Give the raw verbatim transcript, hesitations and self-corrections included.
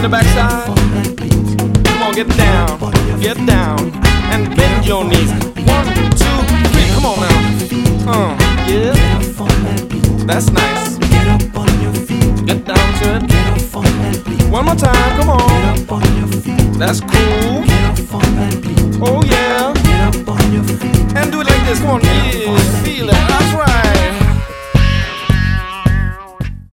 in the backside. Come on, get down, get down, and bend your knees. One, two, three. Come on now. Uh, yeah. That's nice. Get down to it. One more time. Come on. That's cool. Oh yeah. And do it like this. Come on.